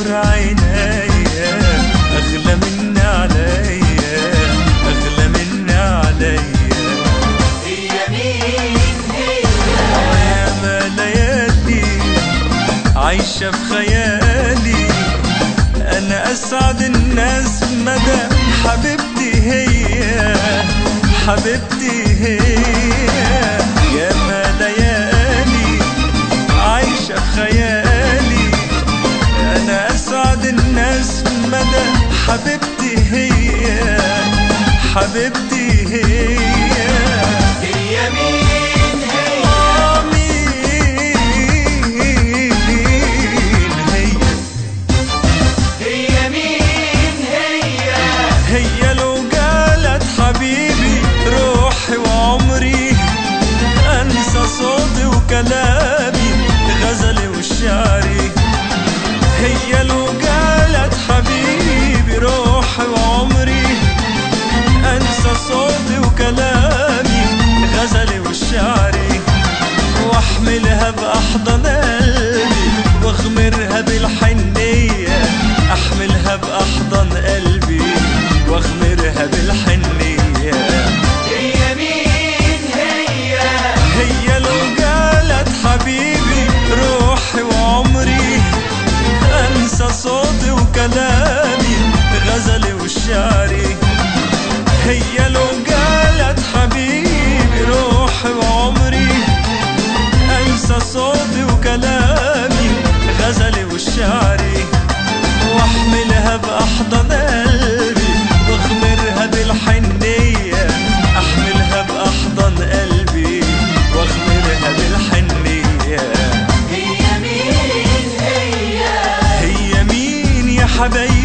نور عينيا، أغلى مني عليا، أغلى مني عليا. هي مين هي؟ ياما ليالي عايشة في خيالي، أنا أسعد الناس مدى حبيبتي هي، حبيبتي هي. ياما ليالي عايشة في خيالي، أنا أسعد الناس مدى حبيبتي هي، حبيبتي هي. هي مين هي؟ هي مين هي؟ هي لو قالت حبيبي روحي وعمري، أنسى صوتي وكلامي غزلي والشعري. هي لو قالت حبيبي روحي وعمري، أنسى صوتي وكلامي غزلي والشعري. واحملها بأحضن قلبي واغمرها بالحنية، احملها بأحضن قلبي واغمرها بالحنية. هي مين هي؟ هي لو قالت حبيبي روحي وعمري، انسى صوتي وكلامي غزلي والشعري. هي لو قالت حبيبي روحي وعمري، انسى صوتي وكلامي غزلي والشعري. واحملها بأحضن قلبي واغمرها بالحنية، احملها بأحضن قلبي واغمرها بالحنية. هي مين هي؟ هي مين يا حبايبي؟